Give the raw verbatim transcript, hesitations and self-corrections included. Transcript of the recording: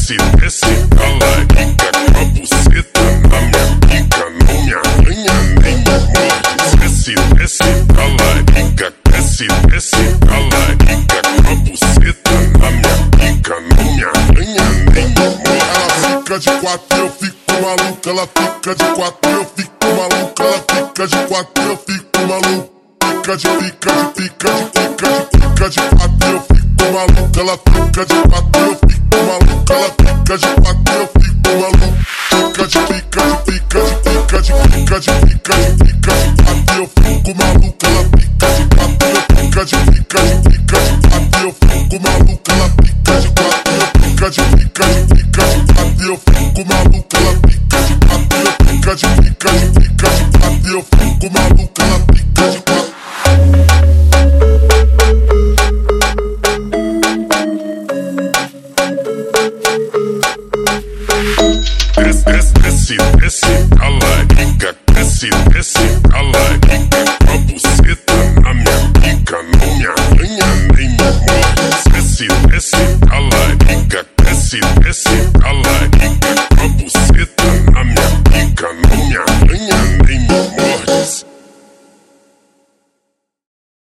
desce, desce a larica com a buceta na minha pica. Não me arranha nem me morde. Desce, desce a larica, desce, desce a larica com a buceta na minha pica. Não me arranha nem me morde. Ela fica de quatro, eu fico maluco. Ela fica de quatro, eu fico maluco. Ela fica de quatro, eu fico maluco. Fica de pica, de pica, de pica, de pica de quatro, eu fico maluco. Ela fica de quatro, eu fico maluco. Ela fica de quatro, eu fico maluco. Fica de pica, de pica, de pica, de pica, de pica, de pica de quatro, eu fico maluco. Ela fica de quatro, eu fica de pica, de pica de quatro, eu fico maluco. Ela fica de quatro, eu fica de pica, de pica de quatro, eu fico maluco. Ela fica de quatro, eu fica de pica, de pica de quatro, eu fico maluco. Ela fica de quatro. Desce, desce, desce a larica, desce, desce a larica com a buceta na minha pica. Não me arranha nem me morde. Desce, desce a larica, desce, desce a larica.